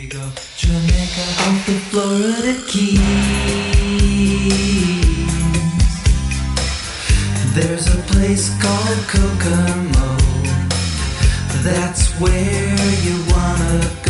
go. Jamaica off the Florida Keys. There's a place called Kokomo. That's where you wanna go.